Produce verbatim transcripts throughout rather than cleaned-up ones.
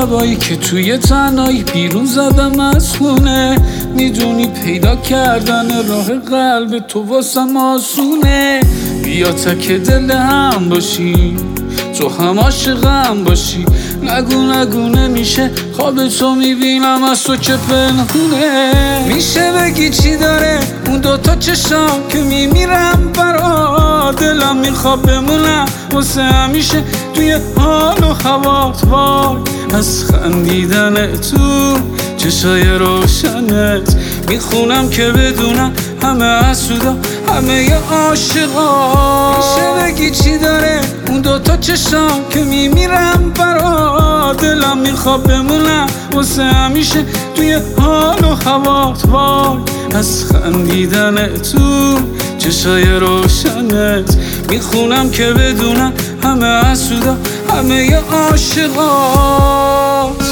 شبایی که توی تنهایی بیرون زدم از خونه، میدونی پیدا کردن راه قلب تو واسم آسونه. بیا تک دل هم باشی، تو هم عاشقم باشی، نگو نگو نمیشه خواب تو میبینم از تو که پنهونه. میشه بگی چی داره اون دوتا چشام که میمیرم برا، دلم میخواد بمونم واسه همیشه توی حال و هوات. وای از خندیدن تو چشای روشنت میخونم که بدونم همه حسودا همه ی عاشقا. میشه بگی چی داره اون دوتا چشام که میمیرم برا، دلم میخواد بمونم واسه همیشه توی حال و هوات. وای از خندیدن تو چشای روشنت میخونم که بدونم همه حسودا همه ی عاشقات.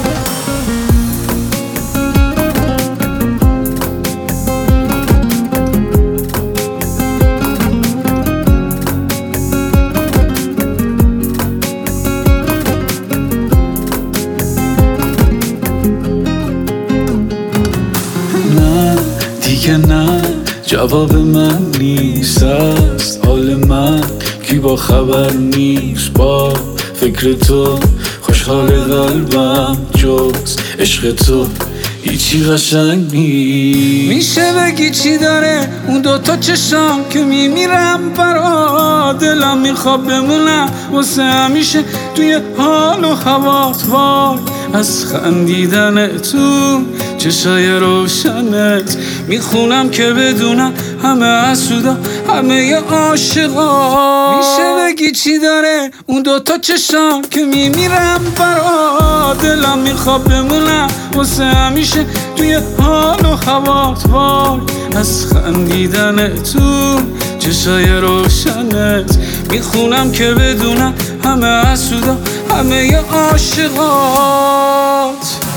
دیگه نه جواب من نیست از حال من، کی با خبر نیست با فکر تو، خوشحال قلبم جز عشق تو هیچی قشنگ نیست. میشه بگی چی داره اون دوتا چشام که میمیرم برا، دلم میخواد بمونم واسه همیشه توی حال و هوات. وای از خندیدن تو چشای روشنت میخونم که بدونم همه حسودا همه ی عاشقا. میشه بگی چی داره اون دوتا چشام که میمیرم برا، دلم میخواد بمونم واسه همیشه توی حال و هوات. وای از خندیدن تو چشای روشنت میخونم که بدونم همه حسودا همه ی عاشقات.